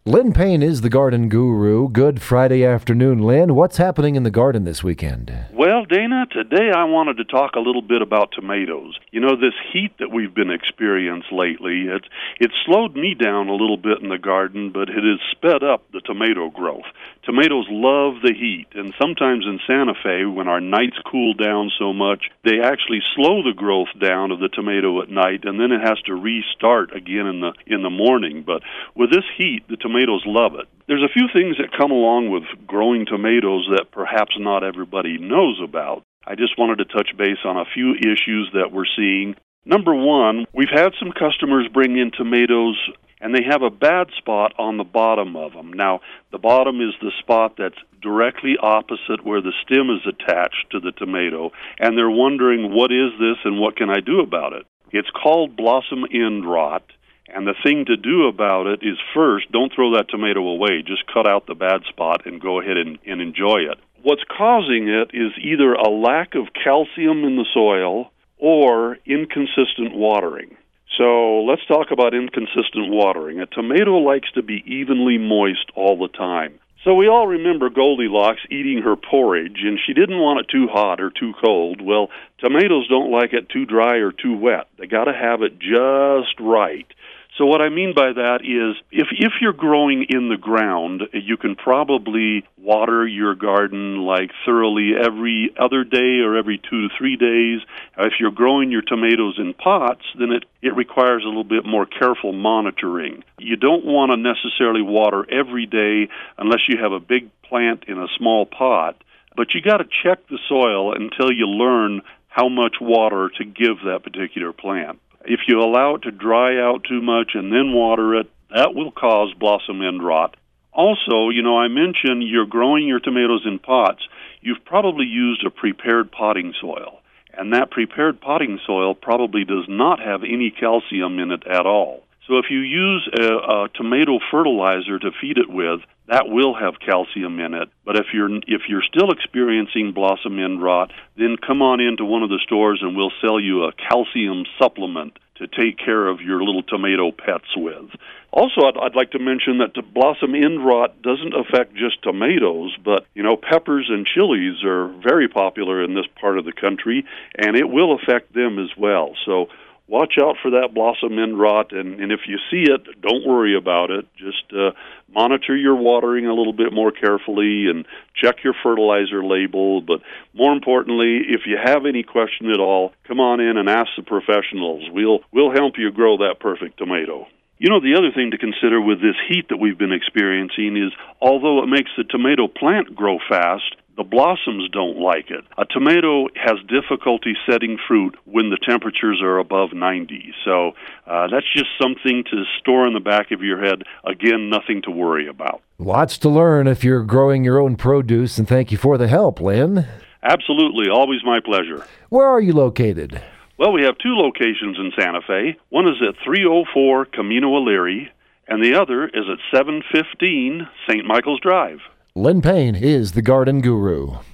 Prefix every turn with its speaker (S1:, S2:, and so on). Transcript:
S1: Lynn Payne is the garden guru. Good Friday afternoon, Lynn. What's happening in the garden this weekend?
S2: Well, Dana, today I wanted to talk a little bit about tomatoes. You know, this heat that we've been experiencing lately, it's slowed me down a little bit in the garden, but it has sped up the tomato growth. Tomatoes love the heat, and sometimes in Santa Fe, when our nights cool down so much, they actually slow the growth down of the tomato at night, and then it has to restart again in the morning. But with this heat, the tomatoes love it. There's a few things that come along with growing tomatoes that perhaps not everybody knows about. I just wanted to touch base on a few issues that we're seeing. Number one, we've had some customers bring in tomatoes and they have a bad spot on the bottom of them. Now, the bottom is the spot that's directly opposite where the stem is attached to the tomato, and they're wondering, what is this and what can I do about it? It's called blossom end rot, and the thing to do about it is first, don't throw that tomato away. Just cut out the bad spot and go ahead and enjoy it. What's causing it is either a lack of calcium in the soil or inconsistent watering. So let's talk about inconsistent watering. A tomato likes to be evenly moist all the time. So we all remember Goldilocks eating her porridge, and she didn't want it too hot or too cold. Well, tomatoes don't like it too dry or too wet. They got to have it just right. So what I mean by that is if you're growing in the ground, you can probably water your garden like thoroughly every other day or every 2 to 3 days. If you're growing your tomatoes in pots, then it requires a little bit more careful monitoring. You don't want to necessarily water every day unless you have a big plant in a small pot, but you got to check the soil until you learn how much water to give that particular plant. If you allow it to dry out too much and then water it, that will cause blossom end rot. Also, I mentioned you're growing your tomatoes in pots. You've probably used a prepared potting soil, and that prepared potting soil probably does not have any calcium in it at all. So if you use a tomato fertilizer to feed it with, that will have calcium in it. But if you're still experiencing blossom end rot, then come on into one of the stores and we'll sell you a calcium supplement to take care of your little tomato pets with. Also, I'd like to mention that the blossom end rot doesn't affect just tomatoes, but, peppers and chilies are very popular in this part of the country, and it will affect them as well. So watch out for that blossom end rot, and if you see it, don't worry about it. Just monitor your watering a little bit more carefully and check your fertilizer label. But more importantly, if you have any question at all, come on in and ask the professionals. We'll help you grow that perfect tomato. The other thing to consider with this heat that we've been experiencing is, although it makes the tomato plant grow fast, the blossoms don't like it. A tomato has difficulty setting fruit when the temperatures are above 90. So that's just something to store in the back of your head. Again, nothing to worry about.
S1: Lots to learn if you're growing your own produce, and thank you for the help, Lynn.
S2: Absolutely. Always my pleasure.
S1: Where are you located?
S2: Well, we have 2 locations in Santa Fe. One is at 304 Camino Elyria, and the other is at 715 St. Michael's Drive.
S1: Lynn Payne is the garden guru.